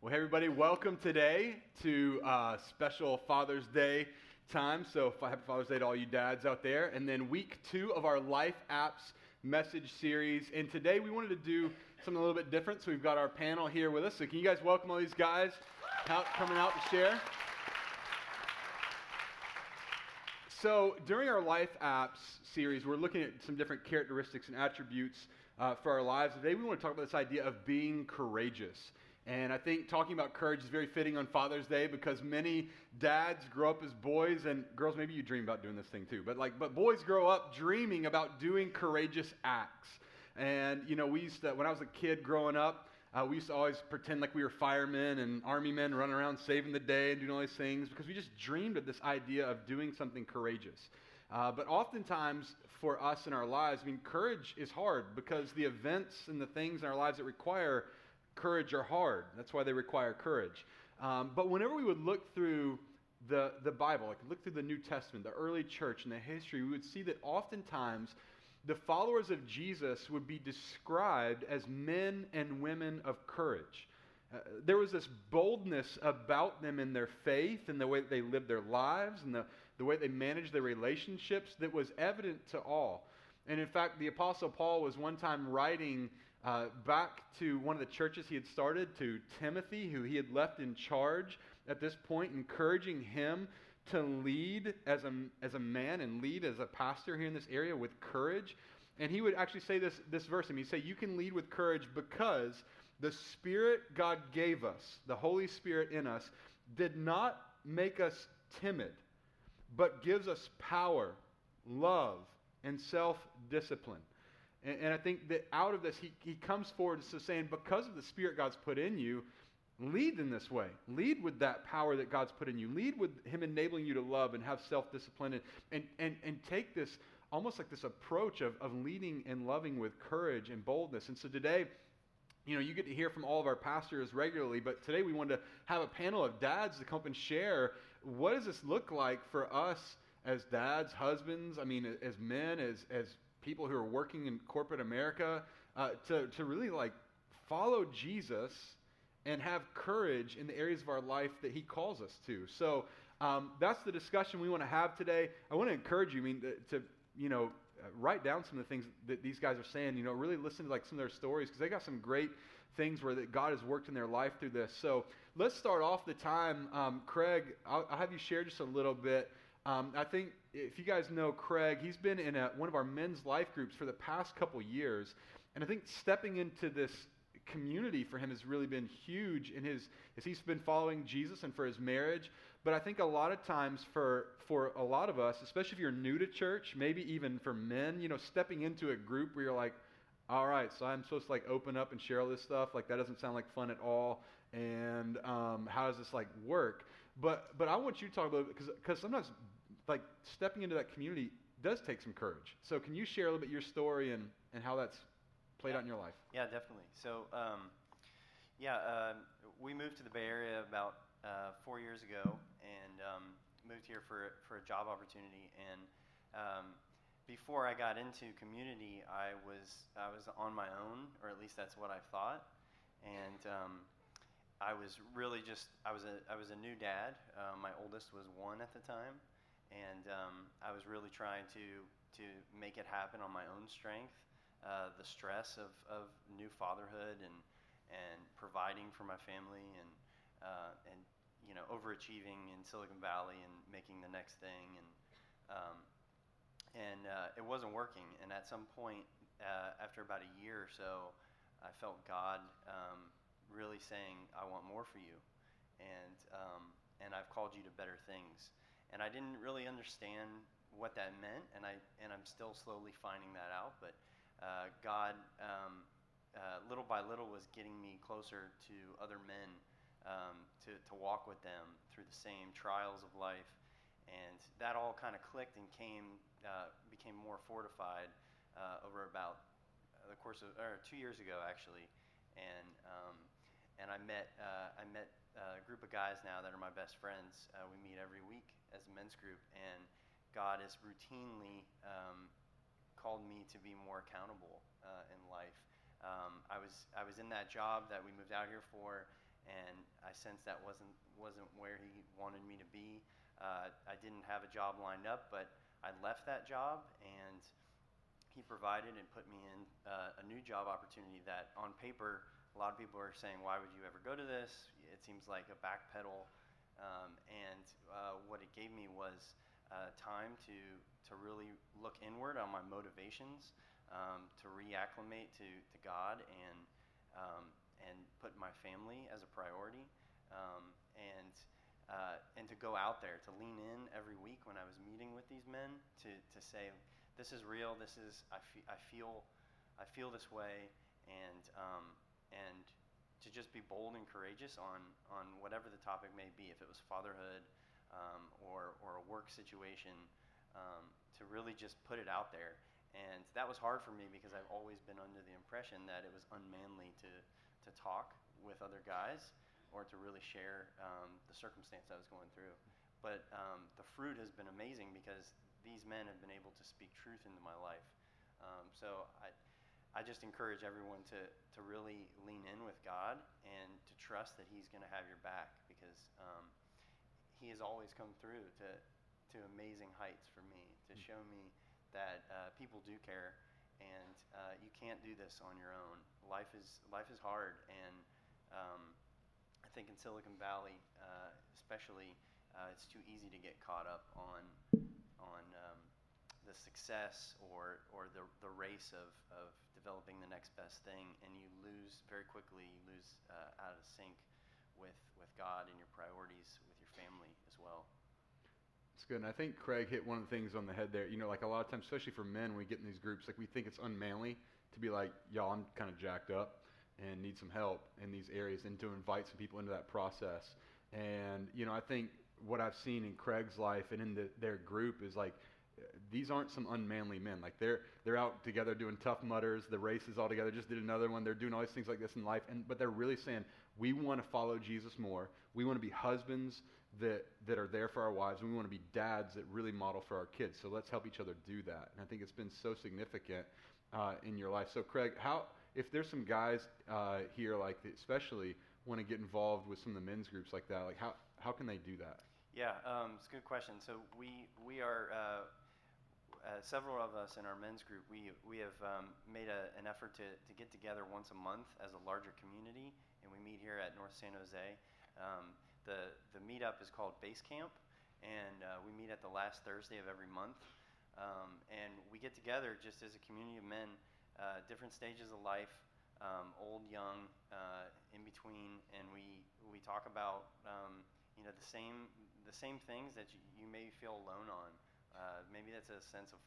Well, hey everybody, welcome today to special Father's Day time. So happy Father's Day to all you dads out there. And then week 2 of our Life Apps message series. And today we wanted to do something a little bit different. So we've got our panel here with us. So can you guys welcome all these guys coming out to share? So during our Life Apps series, we're looking at some different characteristics and attributes for our lives. Today we want to talk about this idea of being courageous. And I think talking about courage is very fitting on Father's Day because many dads grow up as boys, and girls, maybe you dream about doing this thing too, but boys grow up dreaming about doing courageous acts. And we used to, when I was a kid growing up, we used to always pretend like we were firemen and army men running around saving the day and doing all these things because we just dreamed of this idea of doing something courageous. But oftentimes for us in our lives, courage is hard because the events and the things in our lives that require courage are hard. That's why they require courage. But whenever we would look through the Bible, like look through the New Testament, the early church and the history, we would see that oftentimes the followers of Jesus would be described as men and women of courage. There was this boldness about them in their faith and the way that they lived their lives and the way they managed their relationships that was evident to all. And in fact, the Apostle Paul was one time writing back to one of the churches he had started, to Timothy, who he had left in charge at this point, encouraging him to lead as a man and lead as a pastor here in this area with courage. And he would actually say this verse, and he'd say, you can lead with courage because the Spirit God gave us, the Holy Spirit in us, did not make us timid, but gives us power, love, and self-discipline. And I think that out of this, he comes forward to saying, because of the Spirit God's put in you, lead in this way. Lead with that power that God's put in you. Lead with Him enabling you to love and have self-discipline and take this, almost like this approach of leading and loving with courage and boldness. And so today, you get to hear from all of our pastors regularly, but today we wanted to have a panel of dads to come up and share, what does this look like for us as dads, husbands, as men, as people who are working in corporate America, to really follow Jesus and have courage in the areas of our life that He calls us to. So that's the discussion we want to have today. I want to encourage you, to write down some of the things that these guys are saying. Really listen to some of their stories because they got some great things where that God has worked in their life through this. So let's start off the time. Craig, I'll have you share just a little bit. I think if you guys know Craig, he's been in one of our men's life groups for the past couple years, and I think stepping into this community for him has really been huge as he's been following Jesus and for his marriage. But I think a lot of times for a lot of us, especially if you're new to church, maybe even for men, stepping into a group where you're like, all right, so I'm supposed to open up and share all this stuff, that doesn't sound like fun at all, and how does this work? But I want you to talk a little bit because sometimes stepping into that community does take some courage. So can you share a little bit your story and how that's played out in your life? Yeah, definitely. So we moved to the Bay Area about 4 years ago and moved here for a job opportunity. And before I got into community, I was on my own, or at least that's what I thought. And I was really I was a new dad. My oldest was 1 at the time, and I was really trying to make it happen on my own strength. The stress of new fatherhood and providing for my family and overachieving in Silicon Valley and making the next thing and it wasn't working. And at some point, after about a year or so, I felt God really saying, I want more for you, and I've called you to better things. And I didn't really understand what that meant, and I'm still slowly finding that out. But God, little by little, was getting me closer to other men, to walk with them through the same trials of life, and that all kind of clicked and became more fortified over about the course of 2 years ago, actually, and I met a group of guys now that are my best friends. We meet every week as a men's group, and God has routinely called me to be more accountable in life. I was in that job that we moved out here for, and I sensed that wasn't where he wanted me to be. I didn't have a job lined up, but I left that job, and he provided and put me in a new job opportunity that on paper, a lot of people are saying, why would you ever go to this? It seems like a backpedal. And what it gave me was time to really look inward on my motivations, to reacclimate to God, and put my family as a priority, and to go out there, to lean in every week when I was meeting with these men, to say, this is real. This is I feel this way, and to just be bold and courageous on whatever the topic may be. If it was fatherhood, or a work situation, to really just put it out there. And that was hard for me because I've always been under the impression that it was unmanly to talk with other guys or to really share the circumstance I was going through. But the fruit has been amazing because these men have been able to speak truth into my life. So I just encourage everyone to really lean in with God and to trust that He's going to have your back, because He has always come through to amazing heights for me, to show me that people do care, and you can't do this on your own. Life is hard, and I think in Silicon Valley, especially, it's too easy to get caught up on the success or the race of developing the next best thing, and you lose very quickly. You lose out of sync with God and your priorities with your family as well. It's good. And I think Craig hit one of the things on the head there. Like a lot of times, especially for men, when we get in these groups, like we think it's unmanly to be like, y'all, I'm kind of jacked up and need some help in these areas, and to invite some people into that process. And, I think what I've seen in Craig's life and in their group is like, these aren't some unmanly men. Like they're out together doing Tough Mudders, the races all together. Just did another one. They're doing all these things like this in life, but they're really saying, we want to follow Jesus more. We want to be husbands that are there for our wives, and we want to be dads that really model for our kids. So let's help each other do that. And I think it's been so significant in your life. So Craig, if there's some guys here, like especially want to get involved with some of the men's groups like that, like how can they do that? Yeah, it's a good question. So we are several of us in our men's group. We have made an effort to get together once a month as a larger community, and we meet here at North San Jose. The meetup is called Base Camp, and we meet at the last Thursday of every month. And we get together just as a community of men, different stages of life, old, young, in between, and we talk about the same things that you may feel alone on. Maybe that's a sense of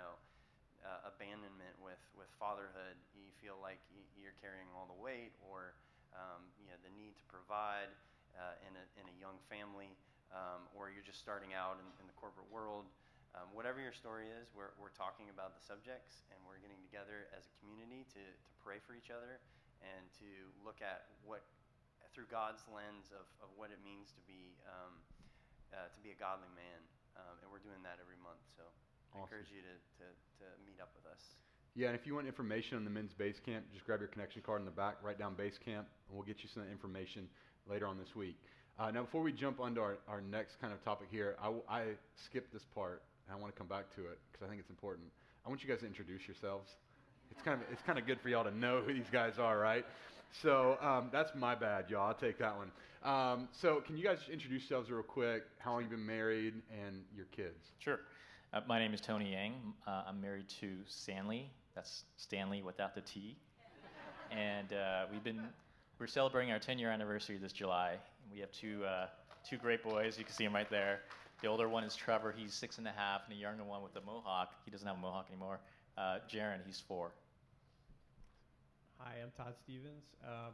abandonment with fatherhood. You feel like you're carrying all the weight, or the need to provide in a young family, or you're just starting out in the corporate world. Whatever your story is, we're talking about the subjects, and we're getting together as a community to pray for each other and to look at what, through God's lens of what it means to be a godly man, and we're doing that every month. So awesome. I encourage you to meet up with us. Yeah, and if you want information on the men's base camp, just grab your connection card in the back, write down base camp, and we'll get you some information later on this week. Now, before we jump onto our next kind of topic here, I skipped this part, and I want to come back to it because I think it's important. I want you guys to introduce yourselves. It's kind of good for y'all to know who these guys are, right? So that's my bad, y'all. I'll take that one. So can you guys introduce yourselves real quick, how long you've been married, and your kids? Sure. My name is Tony Yang. I'm married to Stanley. That's Stanley without the T. And we're celebrating our 10-year anniversary this July. We have two great boys. You can see them right there. The older one is Trevor. He's 6.5, and the younger one with the mohawk. He doesn't have a mohawk anymore. Jaron, he's 4. Hi, I'm Todd Stevens.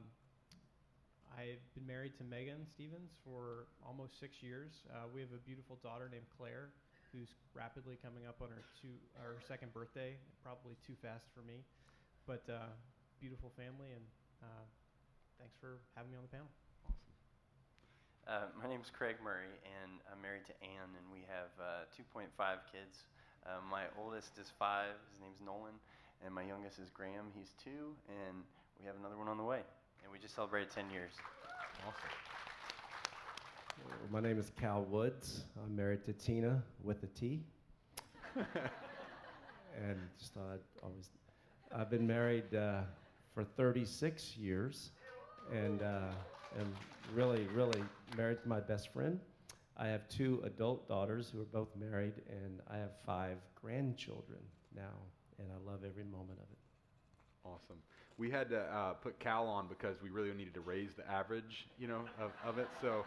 I've been married to Megan Stevens for almost 6 years. We have a beautiful daughter named Claire, who's rapidly coming up on her second birthday, probably too fast for me, but beautiful family, and thanks for having me on the panel. Awesome. My name's Craig Murray, and I'm married to Ann, and we have 2.5 kids. My oldest is 5, his name's Nolan, and my youngest is Graham, he's 2, and we have another one on the way, and we just celebrated 10 years. Awesome. My name is Cal Woods. I'm married to Tina with a T. And just thought I've been married for 36 years and am really, really married to my best friend. I have 2 adult daughters who are both married, and I have 5 grandchildren now, and I love every moment of it. Awesome. We had to put Cal on because we really needed to raise the average, of it. So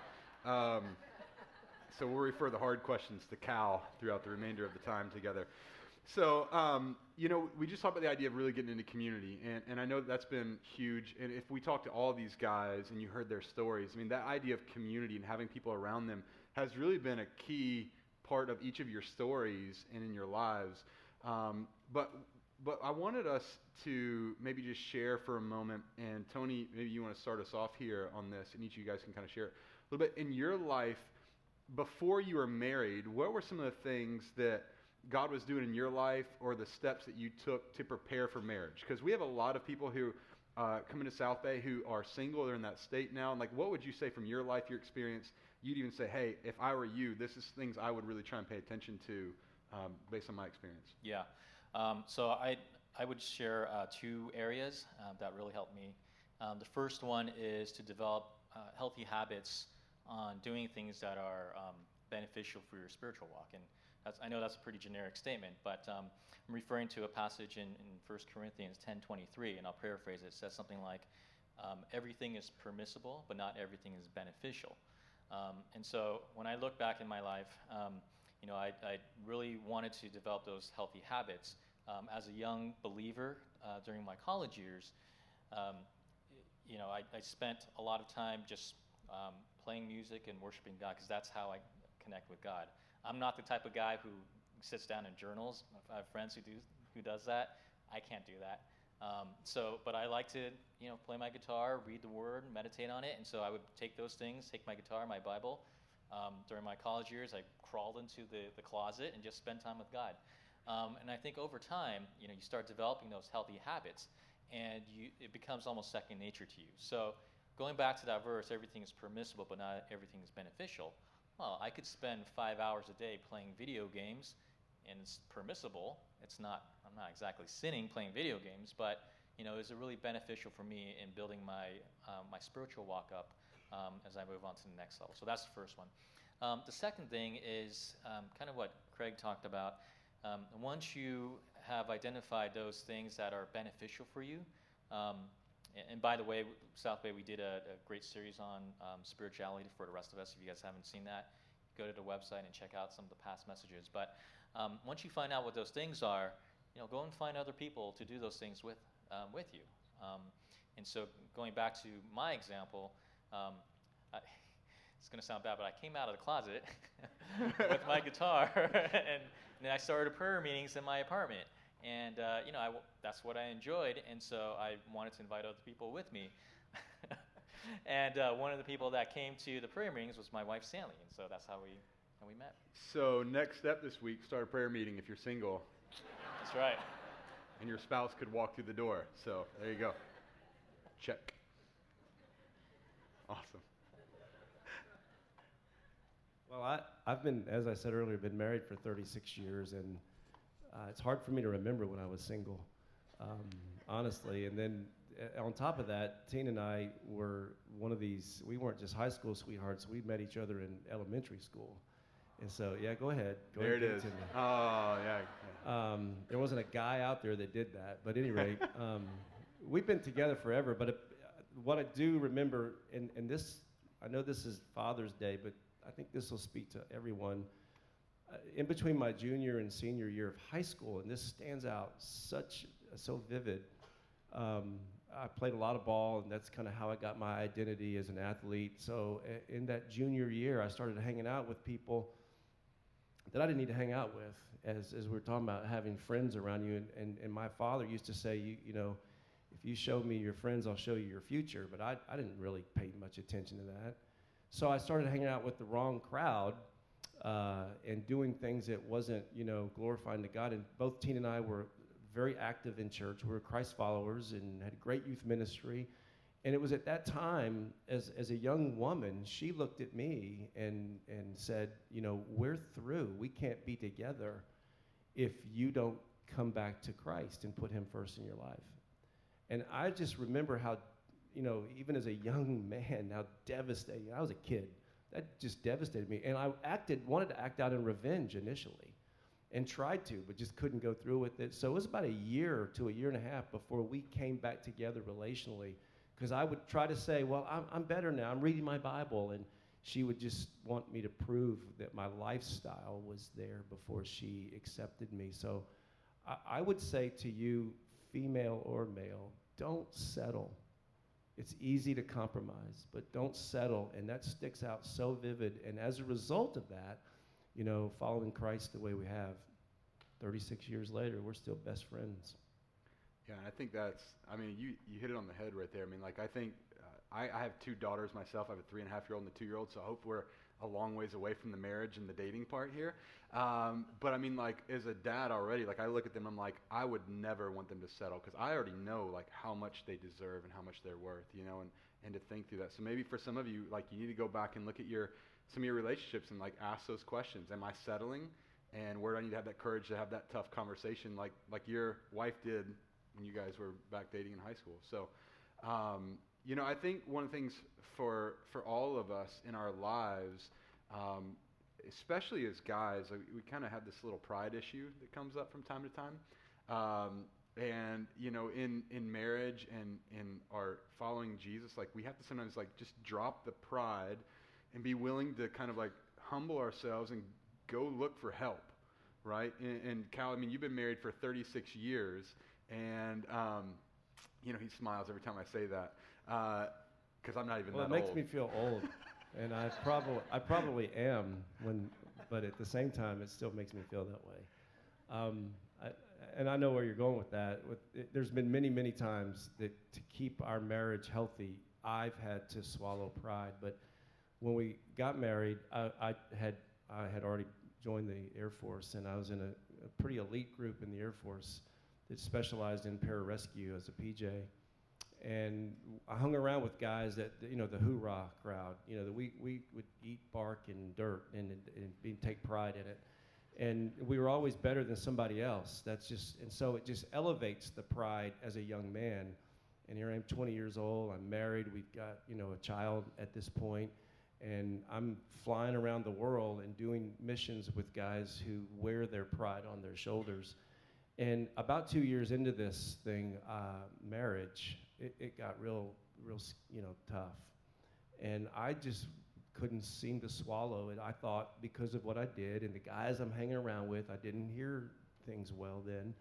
we'll refer the hard questions to Cal throughout the remainder of the time together. So, we just talked about the idea of really getting into community, and I know that's been huge. And if we talk to all these guys and you heard their stories, I mean, that idea of community and having people around them has really been a key part of each of your stories and in your lives. But I wanted us to maybe just share for a moment, and Tony, maybe you want to start us off here on this, and each of you guys can kind of share a little bit. In your life, before you were married, what were some of the things that God was doing in your life, or the steps that you took to prepare for marriage? Because we have a lot of people who come into South Bay who are single, they're in that state now, and what would you say from your life, your experience? You'd even say, hey, if I were you, this is things I would really try and pay attention to based on my experience. Yeah. So I would share 2 areas that really helped me. The first one is to develop healthy habits on doing things that are beneficial for your spiritual walk. And I know that's a pretty generic statement, but I'm referring to a passage in 1 Corinthians 10:23, and I'll paraphrase it. It says something like, everything is permissible, but not everything is beneficial. And so when I look back in my life, I really wanted to develop those healthy habits. As a young believer during my college years, I spent a lot of time just playing music and worshiping God, because that's how I connect with God. I'm not the type of guy who sits down and journals. I have friends who does that. I can't do that. But I like to, play my guitar, read the Word, meditate on it. And so I would take those things, take my guitar, my Bible. During my college years, I crawled into the closet and just spent time with God. And I think over time, you start developing those healthy habits, and it becomes almost second nature to you. So going back to that verse, everything is permissible, but not everything is beneficial. Well, I could spend 5 hours a day playing video games, and it's permissible. I'm not exactly sinning playing video games, but is it really beneficial for me in building my spiritual walk up as I move on to the next level? So that's the first one. The second thing is kind of what Craig talked about. Once you have identified those things that are beneficial for you, and by the way, South Bay, we did a great series on spirituality for the rest of us. If you guys haven't seen that, go to the website and check out some of the past messages. But once you find out what those things are, go and find other people to do those things with you. And so going back to my example, it's going to sound bad, but I came out of the closet with my guitar, and then I started prayer meetings in my apartment. And, that's what I enjoyed, and so I wanted to invite other people with me. And one of the people that came to the prayer meetings was my wife, Stanley, and so that's how we met. So next step this week, start a prayer meeting if you're single. That's right. And your spouse could walk through the door. So there you go. Check. Awesome. Well, I've been, as I said earlier, been married for 36 years, and it's hard for me to remember when I was single, honestly. And then on top of that, Tina and I were we weren't just high school sweethearts. We met each other in elementary school. And so, yeah, go ahead. There it is. Oh, yeah. There wasn't a guy out there that did that. But at any rate, we've been together forever. But what I do remember, and this, I know this is Father's Day, but I think this will speak to everyone. In between my junior and senior year of high school, and this stands out so vivid, I played a lot of ball, and that's kind of how I got my identity as an athlete. So in that junior year, I started hanging out with people that I didn't need to hang out with, as we were talking about having friends around you. And my father used to say, you know, if you show me your friends, I'll show you your future. But I didn't really pay much attention to that. So I started hanging out with the wrong crowd and doing things that wasn't, glorifying to God. And both Tina and I were very active in church. We were Christ followers and had great youth ministry. And it was at that time, as a young woman, she looked at me and said, you know, we're through. We can't be together if you don't come back to Christ and put him first in your life. And I just remember how, you know, even as a young man, how devastating. I was a kid. That just devastated me. And I wanted to act out in revenge initially and tried to, but just couldn't go through with it. So it was about a year to a year and a half before we came back together relationally, because I would try to say, well, I'm better now. I'm reading my Bible. And she would just want me to prove that my lifestyle was there before she accepted me. So I would say to you, female or male, don't settle. It's easy to compromise, but don't settle. And that sticks out so vivid. And as a result of that, you know, following Christ the way we have, 36 years later, we're still best friends. Yeah, and I think I mean, you hit it on the head right there. I mean, like, I think I have 2 daughters myself. I have a 3.5-year-old and a 2-year-old, so I hope we're a long ways away from the marriage and the dating part here. But I mean, like, as a dad already, like, I look at them, I'm like, I would never want them to settle, because I already know, like, how much they deserve and how much they're worth, you know, and to think through that. So maybe for some of you, like, you need to go back and look at some of your relationships and, like, ask those questions. Am I settling? And where do I need to have that courage to have that tough conversation like your wife did when you guys were back dating in high school? So, you know, I think one of the things for all of us in our lives, especially as guys, like, we kind of have this little pride issue that comes up from time to time. And, you know, in marriage and in our following Jesus, like, we have to sometimes, like, just drop the pride and be willing to kind of, like, humble ourselves and go look for help, right? And Cal, I mean, you've been married for 36 years, and, you know, he smiles every time I say that, because I'm not even that old. Well, it makes me feel old, and I probably am, but at the same time, it still makes me feel that way. And I know where you're going with that. There's been many, many times that to keep our marriage healthy, I've had to swallow pride. But when we got married, I had already joined the Air Force, and I was in a pretty elite group in the Air Force that specialized in pararescue as a PJ. And I hung around with guys that, you know, the hoorah crowd, you know, that we would eat bark and dirt and take pride in it. And we were always better than somebody else. And so it just elevates the pride as a young man. And here I am, 20 years old, I'm married, we've got, you know, a child at this point, and I'm flying around the world and doing missions with guys who wear their pride on their shoulders. And about 2 years into this thing, marriage, it got real, you know, tough. And I just couldn't seem to swallow it. I thought because of what I did and the guys I'm hanging around with, I didn't hear things well then,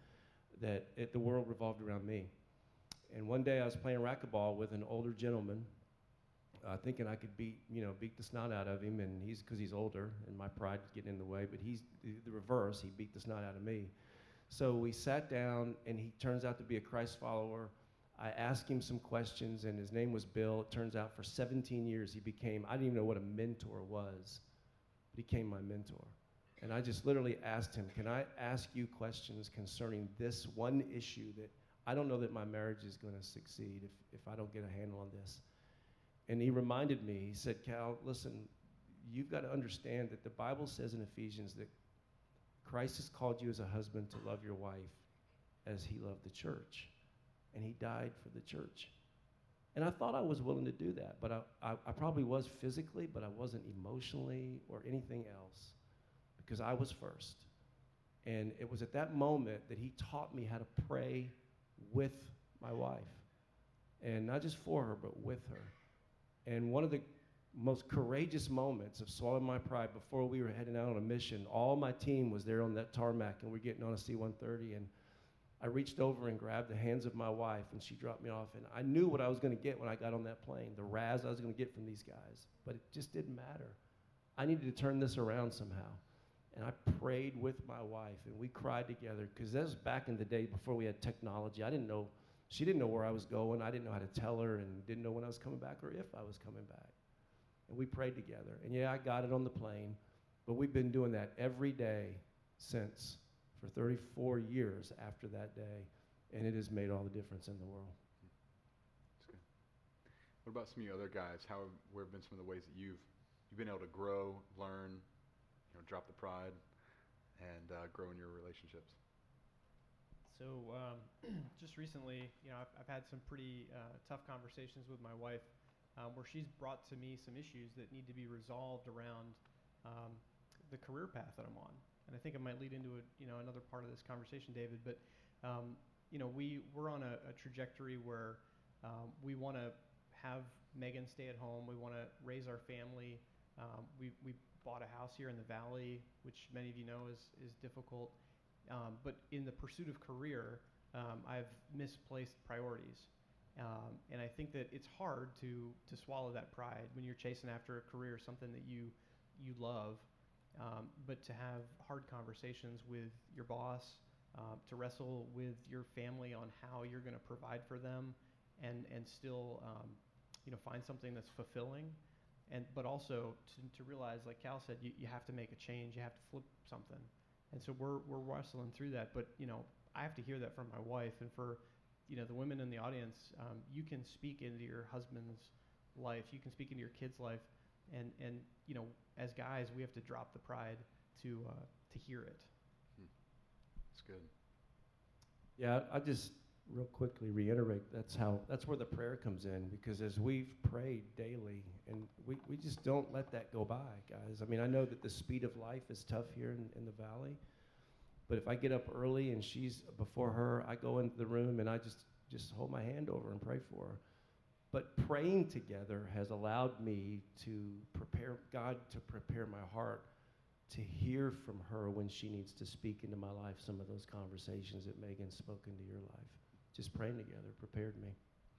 that the world revolved around me. And one day I was playing racquetball with an older gentleman, thinking I could beat the snot out of him, and because he's older and my pride was getting in the way, but he's the reverse. He beat the snot out of me. So we sat down, and he turns out to be a Christ follower. I asked him some questions, and his name was Bill. It turns out for 17 years I didn't even know what a mentor was, but he became my mentor. And I just literally asked him, can I ask you questions concerning this one issue that I don't know that my marriage is going to succeed if I don't get a handle on this? And he reminded me, he said, Cal, listen, you've got to understand that the Bible says in Ephesians that Christ has called you as a husband to love your wife as he loved the church. And he died for the church. And I thought I was willing to do that, but I probably was physically, but I wasn't emotionally or anything else, because I was first. And it was at that moment that he taught me how to pray with my wife. And not just for her, but with her. And one of the most courageous moments of swallowing my pride, before we were heading out on a mission, all my team was there on that tarmac, and we're getting on a C-130, and I reached over and grabbed the hands of my wife, and she dropped me off, and I knew what I was going to get when I got on that plane, the razz I was going to get from these guys, but it just didn't matter. I needed to turn this around somehow, and I prayed with my wife, and we cried together, because that was back in the day before we had technology. She didn't know where I was going. I didn't know how to tell her, and didn't know when I was coming back or if I was coming back. And we prayed together, and yeah, I got it on the plane, but we've been doing that every day since, for 34 years after that day, and it has made all the difference in the world. That's good. What about some of you other guys? Where have been some of the ways that you've been able to grow, learn, drop the pride, and grow in your relationships? So just recently, I've had some pretty tough conversations with my wife where she's brought to me some issues that need to be resolved around the career path that I'm on. And I think it might lead into another part of this conversation, David. But we're on a trajectory where we want to have Megan stay at home. We want to raise our family. We bought a house here in the Valley, which many of you know is difficult. But in the pursuit of career, I've misplaced priorities. And I think that it's hard to swallow that pride when you're chasing after a career, something that you love, but to have hard conversations with your boss, to wrestle with your family on how you're going to provide for them and still find something that's fulfilling. But also to realize, like Cal said, you have to make a change. You have to flip something. And so we're wrestling through that. But, I have to hear that from my wife. And for, the women in the audience, you can speak into your husband's life. You can speak into your kid's life. And as guys, we have to drop the pride to hear it. That's good. Yeah, I just real quickly reiterate that's where the prayer comes in, because as we've prayed daily, and we just don't let that go by, guys. I mean, I know that the speed of life is tough here in the Valley, but if I get up early and she's before her, I go into the room and I just hold my hand over and pray for her. But praying together has allowed me to prepare my heart to hear from her when she needs to speak into my life, some of those conversations that Megan spoke into your life. Just praying together prepared me.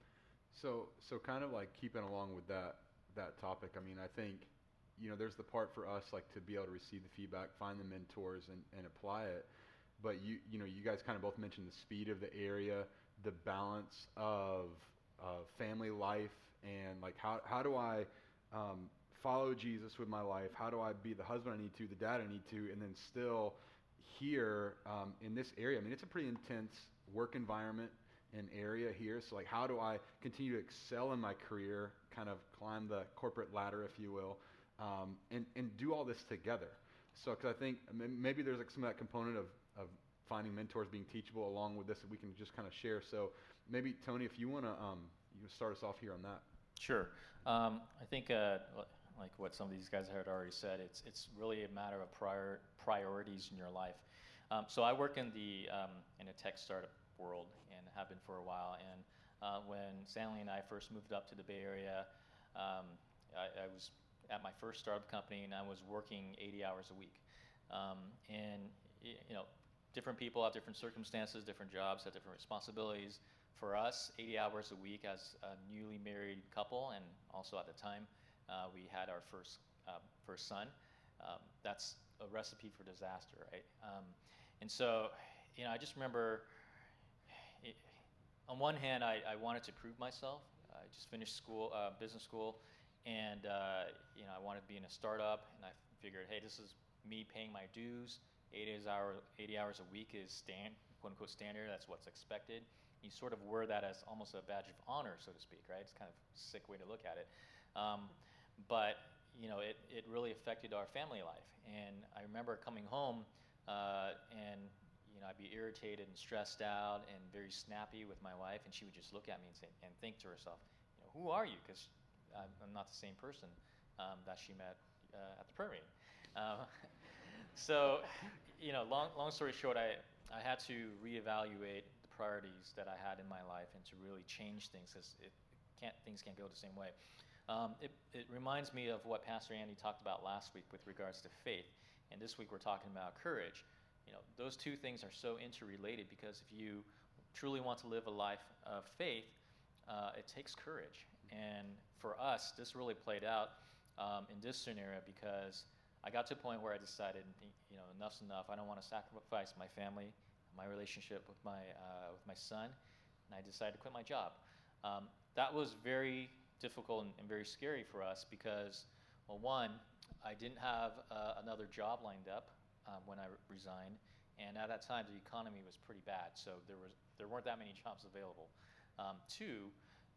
So kind of like keeping along with that topic, I mean, I think, there's the part for us, like, to be able to receive the feedback, find the mentors, and apply it. But you guys kind of both mentioned the speed of the area, the balance of family life, and like how do I follow Jesus with my life? How do I be the husband I need to, the dad I need to, and then still here in this area? I mean, it's a pretty intense work environment and area here. So like, how do I continue to excel in my career, kind of climb the corporate ladder, if you will, and do all this together? So, because I think maybe there's like some of that component of finding mentors, being teachable along with this that we can just kind of share. So maybe Tony, if you want to start us off here on that. Sure. I think like what some of these guys had already said, it's really a matter of priorities in your life. So I work in a tech startup world and have been for a while. And when Stanley and I first moved up to the Bay Area, I was at my first startup company and I was working 80 hours a week. And different people have different circumstances, different jobs, have different responsibilities. For us, 80 hours a week as a newly married couple, and also at the time, we had our first son. That's a recipe for disaster, right? And so, I just remember, on one hand, I wanted to prove myself. I just finished school, business school, and I wanted to be in a startup, and I figured, hey, this is me paying my dues. 80 hours a week is quote unquote standard. That's what's expected. You sort of wear that as almost a badge of honor, so to speak, right? It's kind of a sick way to look at it. But it really affected our family life. And I remember coming home, and I'd be irritated and stressed out and very snappy with my wife, and she would just look at me and think to herself, who are you? Because I'm not the same person that she met at the prayer meeting. So, long story short, I had to reevaluate the priorities that I had in my life and to really change things, because things can't go the same way. It reminds me of what Pastor Andy talked about last week with regards to faith, and this week we're talking about courage. Those two things are so interrelated, because if you truly want to live a life of faith, it takes courage. And for us, this really played out in this scenario, because I got to a point where I decided, enough's enough. I don't want to sacrifice my family, my relationship with my son, and I decided to quit my job. That was very difficult and very scary for us, because, well, one, I didn't have another job lined up when I resigned, and at that time the economy was pretty bad, so there weren't that many jobs available. Two,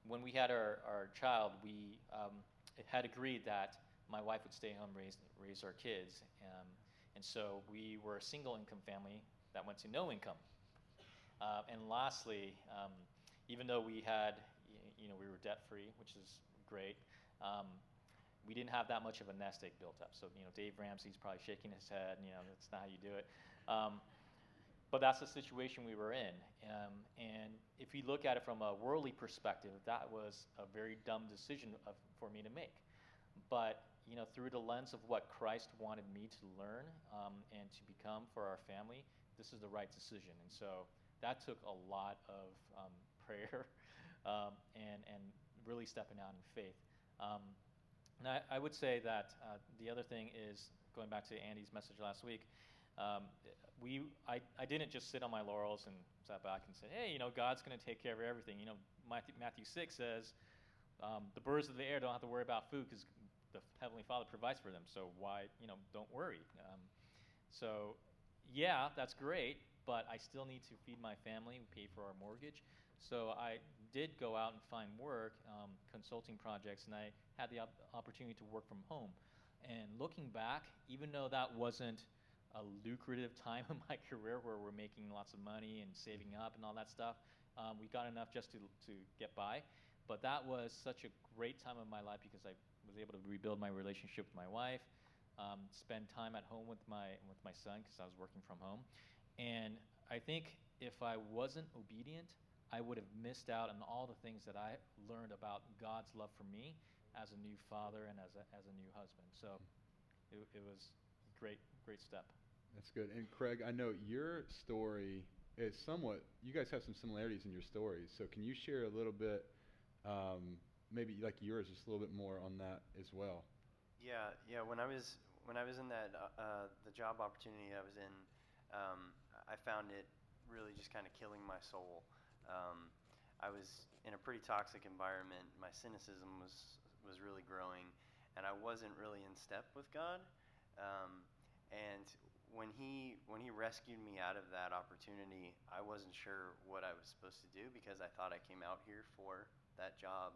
when we had our child, we had agreed that my wife would stay home, raise our kids. And so we were a single income family that went to no income. And lastly, even though we had, we were debt free, which is great, we didn't have that much of a nest egg built up. So, Dave Ramsey's probably shaking his head, that's not how you do it. But that's the situation we were in. And if you look at it from a worldly perspective, that was a very dumb decision for me to make. But, through the lens of what Christ wanted me to learn and to become for our family, this is the right decision. And so that took a lot of prayer and really stepping out in faith. And I would say that the other thing is, going back to Andy's message last week, I didn't just sit on my laurels and sat back and say, hey, God's going to take care of everything. Matthew 6 says, the birds of the air don't have to worry about food because the Heavenly Father provides for them. So why, don't worry. So yeah, that's great, but I still need to feed my family and pay for our mortgage. So I did go out and find work, consulting projects, and I had the opportunity to work from home. And looking back, even though that wasn't a lucrative time in my career where we're making lots of money and saving up and all that stuff, we got enough just to get by. But that was such a great time of my life because I was able to rebuild my relationship with my wife, spend time at home with my son because I was working from home. And I think if I wasn't obedient, I would have missed out on all the things that I learned about God's love for me as a new father and as a new husband. So it was a great step. That's good. And Craig, I know your story is you guys have some similarities in your stories. So can you share a little bit, maybe like yours, just a little bit more on that as well? Yeah. When I was in that the job opportunity I was in, I found it really just kind of killing my soul. I was in a pretty toxic environment. My cynicism was really growing, and I wasn't really in step with God. And when he rescued me out of that opportunity, I wasn't sure what I was supposed to do because I thought I came out here for that job.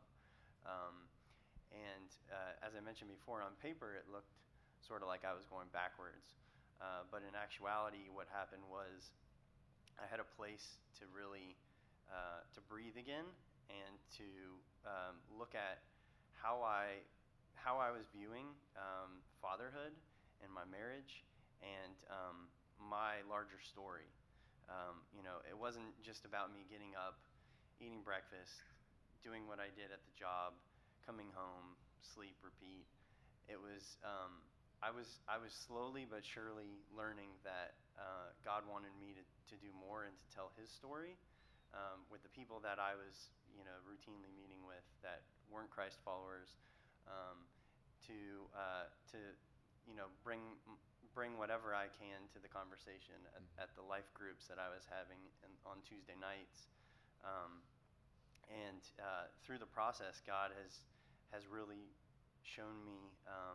And as I mentioned before, on paper it looked sort of like I was going backwards. But in actuality, what happened was I had a place to really to breathe again and to look at how I was viewing fatherhood and my marriage and my larger story. It wasn't just about me getting up, eating breakfast, doing what I did at the job, coming home, sleep, repeat. It was I was slowly but surely learning that God wanted me to do more and to tell His story with the people that I was routinely meeting with that weren't Christ followers, to bring whatever I can to the conversation at the life groups that I was having on Tuesday nights, and through the process, God has really shown me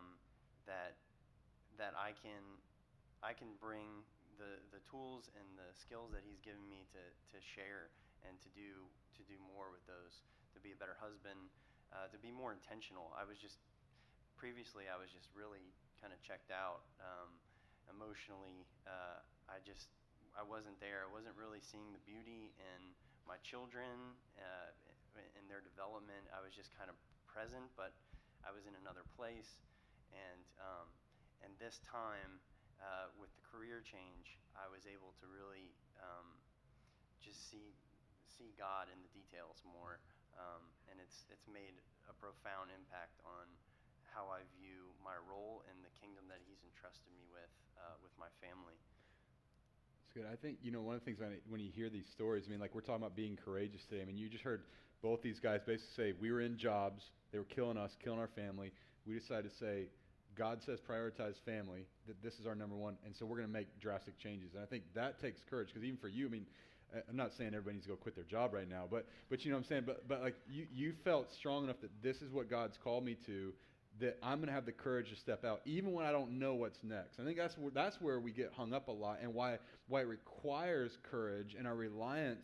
that I can bring the tools and the skills that He's given me to share and to do more with those, to be a better husband, to be more intentional. Previously I was just really kind of checked out emotionally. I wasn't there. I wasn't really seeing the beauty in my children in their development. I was just kind of present, but I was in another place. And this time, with the career change, I was able to really just see God in the details more, and it's made a profound impact on how I view my role in the kingdom that He's entrusted me with my family. That's good. I think one of the things when you hear these stories, like we're talking about being courageous today. You just heard both these guys basically say we were in jobs, they were killing us, killing our family. We decided to say, God says prioritize family, that this is our number one, and so we're going to make drastic changes. And I think that takes courage, because even for you, I'm not saying everybody needs to go quit their job right now, but you know what I'm saying? But like you felt strong enough that this is what God's called me to, that I'm going to have the courage to step out, even when I don't know what's next. I think that's where we get hung up a lot, and why it requires courage and our reliance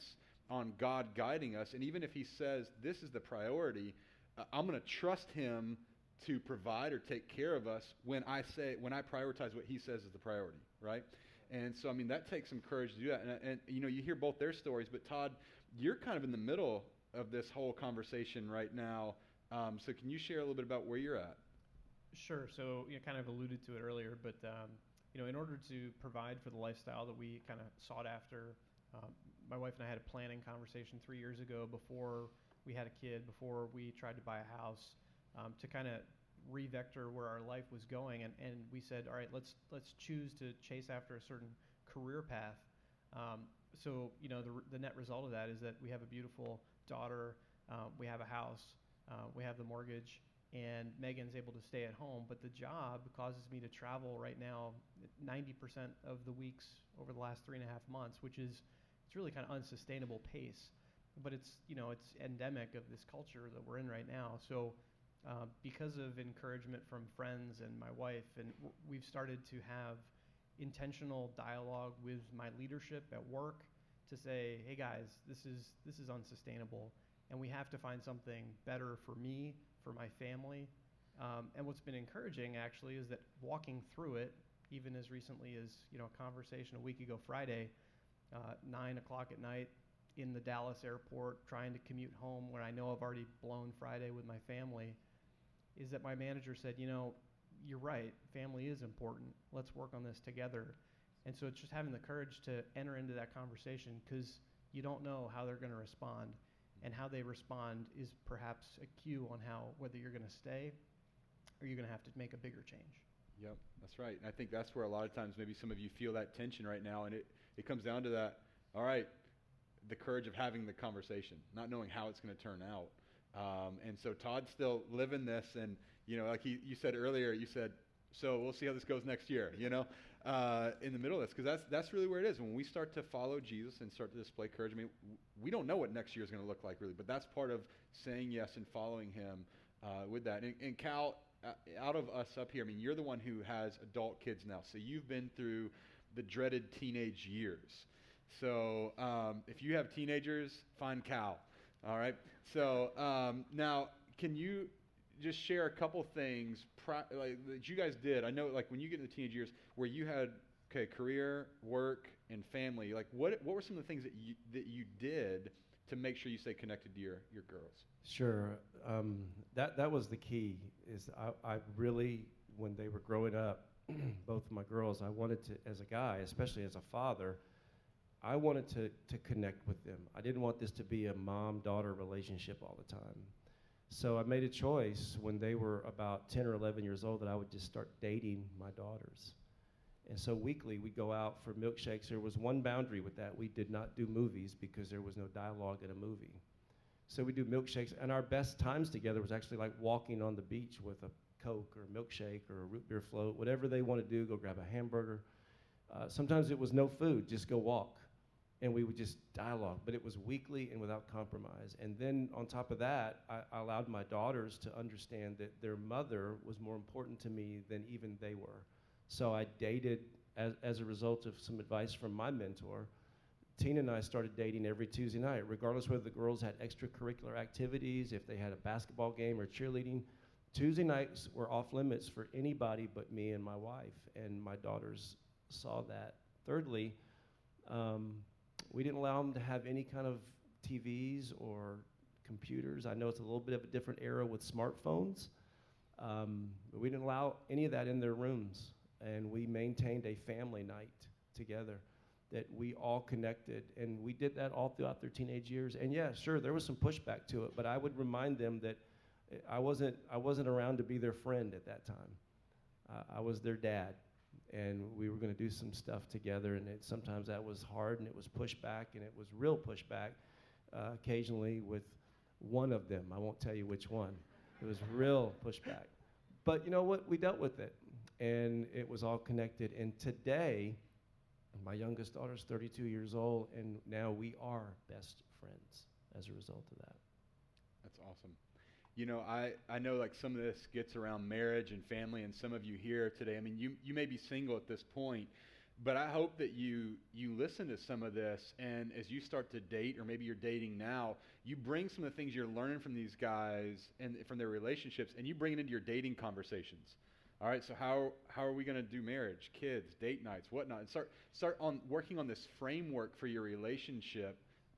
on God guiding us. And even if he says this is the priority, I'm going to trust him to provide or take care of us when I prioritize what he says is the priority, right? And so, I mean, that takes some courage to do that. And you know, you hear both their stories, but Todd, you're kind of in the middle of this whole conversation right now. So can you share a little bit about where you're at? Sure. So you kind of alluded to it earlier, but you know, in order to provide for the lifestyle that we kind of sought after, my wife and I had a planning conversation 3 years ago before we had a kid, before we tried to buy a house, to kind of revector where our life was going, and we said, all right, let's choose to chase after a certain career path. So you know, the net result of that is that we have a beautiful daughter, we have a house, we have the mortgage, and Megan's able to stay at home. But the job causes me to travel right now 90% of the weeks over the last 3.5 months, which is, it's really kind of unsustainable pace. But it's, you know, it's endemic of this culture that we're in right now. So because of encouragement from friends and my wife, and we've started to have intentional dialogue with my leadership at work to say, hey guys, this is unsustainable, and we have to find something better for me, for my family. And what's been encouraging actually is that walking through it, even as recently as, you know, a conversation a week ago Friday, 9 o'clock at night in the Dallas airport, trying to commute home where I know I've already blown Friday with my family, is that my manager said, you know, you're right, family is important. Let's work on this together. And so it's just having the courage to enter into that conversation, because you don't know how they're going to respond, and how they respond is perhaps a cue on whether you're going to stay or you're going to have to make a bigger change. Yep, that's right. And I think that's where a lot of times maybe some of you feel that tension right now, and it comes down to that, all right, the courage of having the conversation, not knowing how it's going to turn out. And so Todd's still living this, and, you know, like you said earlier, you said, so we'll see how this goes next year, you know, in the middle of this, because that's really where it is. When we start to follow Jesus and start to display courage, I mean, we don't know what next year is going to look like, really, but that's part of saying yes and following him with that. And Cal, out of us up here, I mean, you're the one who has adult kids now, so you've been through the dreaded teenage years. So if you have teenagers, find Cal, all right? So now, can you just share a couple things like that you guys did? I know, like, when you get into teenage years where you had, career, work, and family, like what were some of the things that you did to make sure you stay connected to your girls? Sure. That was the key. Is I really, when they were growing up, both of my girls, I wanted to, as a guy, especially as a father, I wanted to connect with them. I didn't want this to be a mom-daughter relationship all the time. So I made a choice when they were about 10 or 11 years old that I would just start dating my daughters. And so weekly we'd go out for milkshakes. There was one boundary with that. We did not do movies because there was no dialogue in a movie. So we do milkshakes, and our best times together was actually like walking on the beach with a Coke or a milkshake or a root beer float, whatever they want to do, go grab a hamburger. Sometimes it was no food, just go walk. And we would just dialogue, but it was weekly and without compromise. And then on top of that, I allowed my daughters to understand that their mother was more important to me than even they were. So I dated, as a result of some advice from my mentor. Tina and I started dating every Tuesday night, regardless whether the girls had extracurricular activities, if they had a basketball game or cheerleading. Tuesday nights were off limits for anybody but me and my wife, and my daughters saw that. Thirdly, we didn't allow them to have any kind of TVs or computers. I know it's a little bit of a different era with smartphones, but we didn't allow any of that in their rooms. And we maintained a family night together that we all connected. And we did that all throughout their teenage years. And yeah, sure, there was some pushback to it, but I would remind them that I wasn't around to be their friend at that time. I was their dad. And we were going to do some stuff together, and sometimes that was hard, and it was pushback, and it was real pushback, occasionally with one of them. I won't tell you which one. It was real pushback. But you know what? We dealt with it, and it was all connected. And today, my youngest daughter's 32 years old, and now we are best friends as a result of that. That's awesome. You know, I know, like, some of this gets around marriage and family, and some of you here today, I mean, you may be single at this point, But I hope that you listen to some of this, and as you start to date, or maybe you're dating now, you bring some of the things you're learning from these guys and from their relationships, and you bring it into your dating conversations. All right, so how are we going to do marriage, kids, date nights, whatnot, and start on working on this framework for your relationship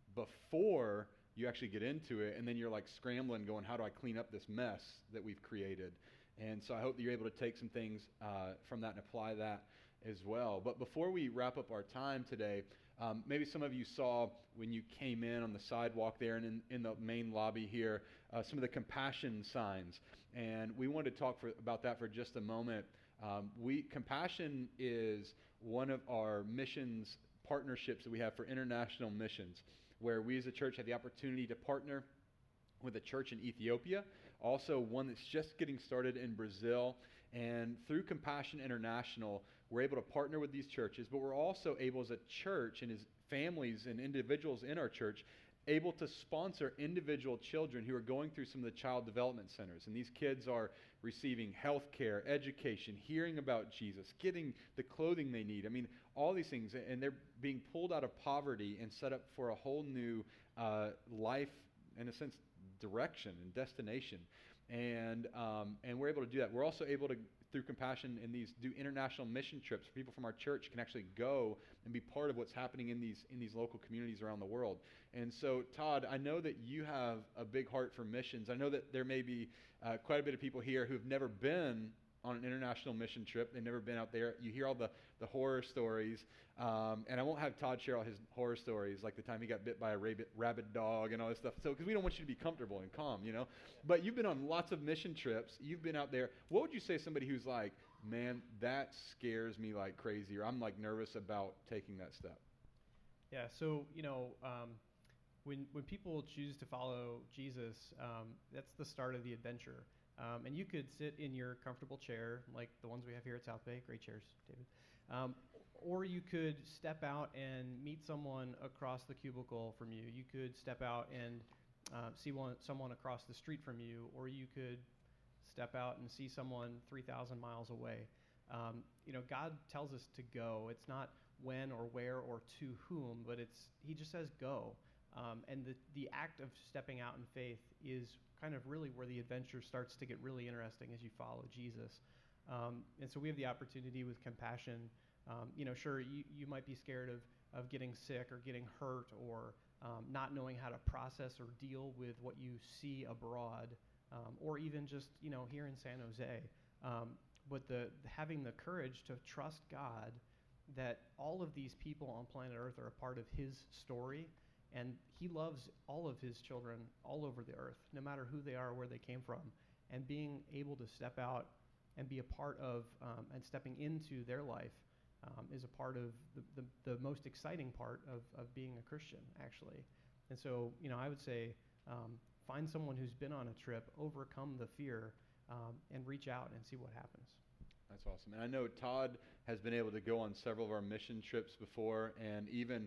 before you actually get into it, and then you're like scrambling, going, how do I clean up this mess that we've created? And so I hope that you're able to take some things from that and apply that as well. But before we wrap up our time today, maybe some of you saw when you came in on the sidewalk there and in the main lobby here, some of the compassion signs. And we wanted to talk about that for just a moment. Compassion is one of our missions partnerships that we have for international missions, where we as a church have the opportunity to partner with a church in Ethiopia, also one that's just getting started in Brazil. And through Compassion International, we're able to partner with these churches, but we're also able as a church and as families and individuals in our church, able to sponsor individual children who are going through some of the child development centers. And these kids are receiving health care, education, hearing about Jesus, getting the clothing they need. I mean, all these things. And they're being pulled out of poverty and set up for a whole new life, in a sense, direction and destination. And we're able to do that. We're also able to, through Compassion and these, do international mission trips. People from our church can actually go and be part of what's happening in these local communities around the world. And so, Todd, I know that you have a big heart for missions. I know that there may be quite a bit of people here who've never been on an international mission trip. They've never been out there. You hear all the horror stories. And I won't have Todd share all his horror stories, like the time he got bit by a rabid dog and all this stuff. So, because we don't want you to be comfortable and calm, you know. But you've been on lots of mission trips. You've been out there. What would you say to somebody who's like, man, that scares me like crazy, or I'm like nervous about taking that step? Yeah, so, when people choose to follow Jesus, that's the start of the adventure. And you could sit in your comfortable chair, like the ones we have here at South Bay. Great chairs, David. Or you could step out and meet someone across the cubicle from you. You could step out and see someone across the street from you. Or you could step out and see someone 3,000 miles away. God tells us to go. It's not when or where or to whom, but he just says go. And the act of stepping out in faith is kind of really where the adventure starts to get really interesting as you follow Jesus. And so we have the opportunity with Compassion. Sure, you might be scared of getting sick or getting hurt or not knowing how to process or deal with what you see abroad, or even just here in San Jose. But having the courage to trust God that all of these people on planet Earth are a part of His story. And He loves all of His children all over the earth, no matter who they are or where they came from. And being able to step out and be a part of and stepping into their life is a part of the most exciting part of being a Christian, actually. And so, I would say find someone who's been on a trip, overcome the fear, and reach out and see what happens. That's awesome. And I know Todd has been able to go on several of our mission trips before, and even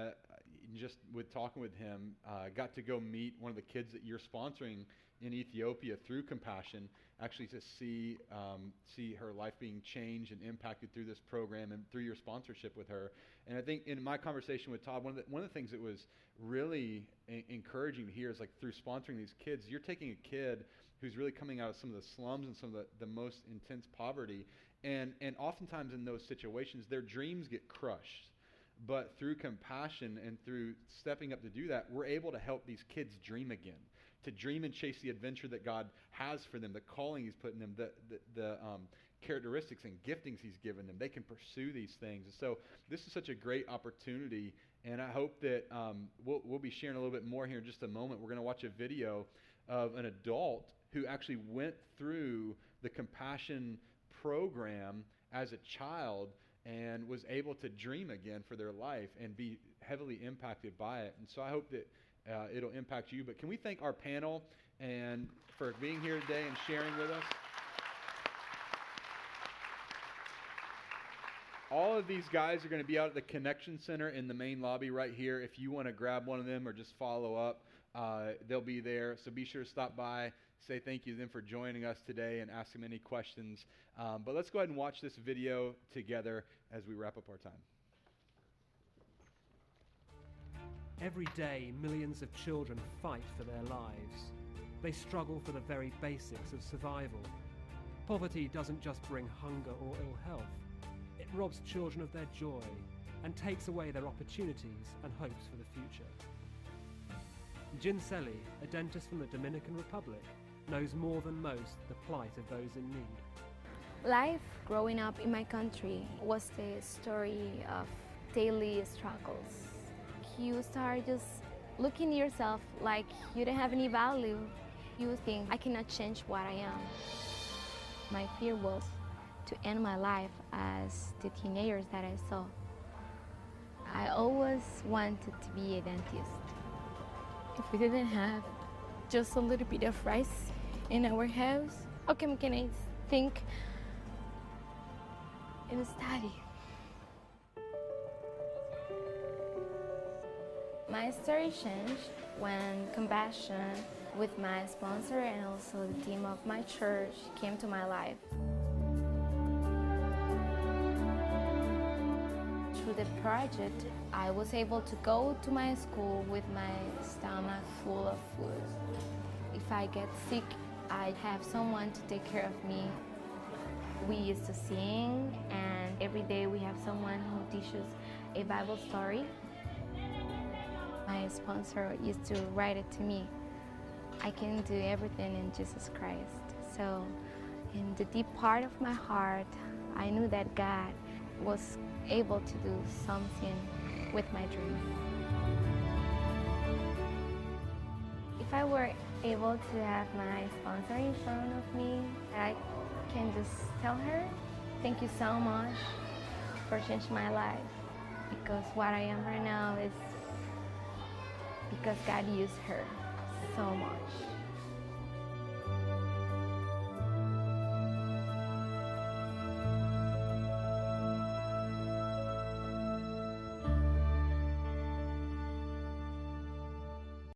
just with talking with him, got to go meet one of the kids that you're sponsoring in Ethiopia through Compassion, actually to see her life being changed and impacted through this program and through your sponsorship with her. And I think in my conversation with Todd, one of the things that was really encouraging to hear is, like, through sponsoring these kids, you're taking a kid who's really coming out of some of the slums and some of the most intense poverty, and oftentimes in those situations, their dreams get crushed. But through Compassion and through stepping up to do that, we're able to help these kids dream again, to dream and chase the adventure that God has for them, the calling He's put in them, the characteristics and giftings He's given them. They can pursue these things. And so this is such a great opportunity, and I hope that we'll be sharing a little bit more here in just a moment. We're going to watch a video of an adult who actually went through the Compassion program as a child and was able to dream again for their life and be heavily impacted by it. And so I hope that it'll impact you. But can we thank our panel and for being here today and sharing with us? All of these guys are going to be out at the Connection Center in the main lobby right here. If you want to grab one of them or just follow up, they'll be there. So be sure to stop by, say thank you to them for joining us today and ask them any questions. But let's go ahead and watch this video together as we wrap up our time. Every day, millions of children fight for their lives. They struggle for the very basics of survival. Poverty doesn't just bring hunger or ill health. It robs children of their joy and takes away their opportunities and hopes for the future. Jin Selly, a dentist from the Dominican Republic, knows more than most the plight of those in need. Life growing up in my country was the story of daily struggles. You start just looking at yourself like you don't have any value. You think, I cannot change what I am. My fear was to end my life as the teenagers that I saw. I always wanted to be a dentist. If we didn't have just a little bit of rice in our house, how can I think and study? My story changed when compassion with my sponsor and also the team of my church came to my life. Through the project, I was able to go to my school with my stomach full of food. If I get sick, I have someone to take care of me. We used to sing, and every day we have someone who teaches a Bible story. My sponsor used to write it to me. I can do everything in Jesus Christ. So in the deep part of my heart, I knew that God was able to do something with my dream. If I were able to have my sponsor in front of me, I can just tell her, thank you so much for changing my life. Because what I am right now is because God used her so much.